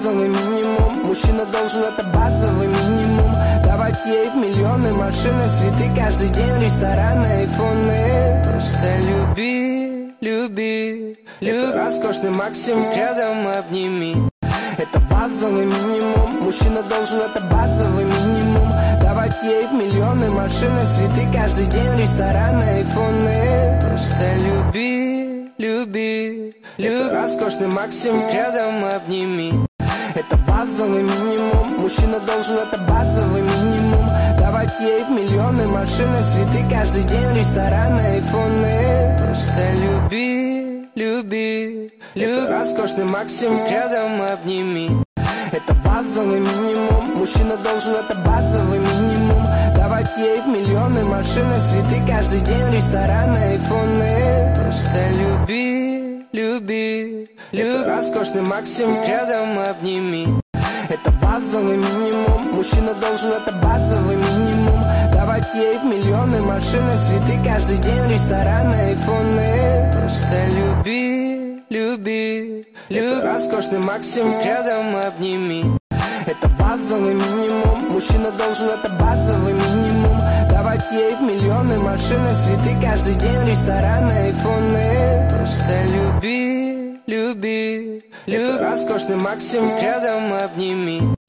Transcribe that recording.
базовый минимум. Мужчина должен, это базовый минимум. Давать ей миллионы, машины, цветы, каждый день рестораны, айфоны. Просто люби, люби, люби. Это роскошный максимум, рядом обними. Это базовый минимум. Мужчина должен, это базовый минимум. Давать ей миллионы, машины, цветы, каждый день рестораны, айфоны. Просто люби, люби, люби. Это роскошный максимум, рядом обними. Это базовый минимум. Мужчина должен, это базовый минимум. Давать ей миллионы, машины, цветы, каждый день рестораны, айфоны. Просто люби, люби, люби. Это роскошный максимум, рядом обними. Это базовый минимум. Мужчина должен, это базовый минимум. Давать ей миллионы, машины, цветы, каждый день рестораны, айфоны. Просто люби, люби, люби. Это роскошный максимум, рядом обними. Это базовый минимум. Мужчина должен, это базовый минимум. Давать ей миллионы, машины, цветы, каждый день рестораны, айфоны. Просто люби, люби, люби. Это роскошный максимум, рядом обними. Это базовый минимум. Мужчина должен, это базовый минимум. Давать ей миллионы, машины, цветы, каждый день рестораны, айфоны. Просто люби, люби, люби. Это роскошный максимум, рядом обними.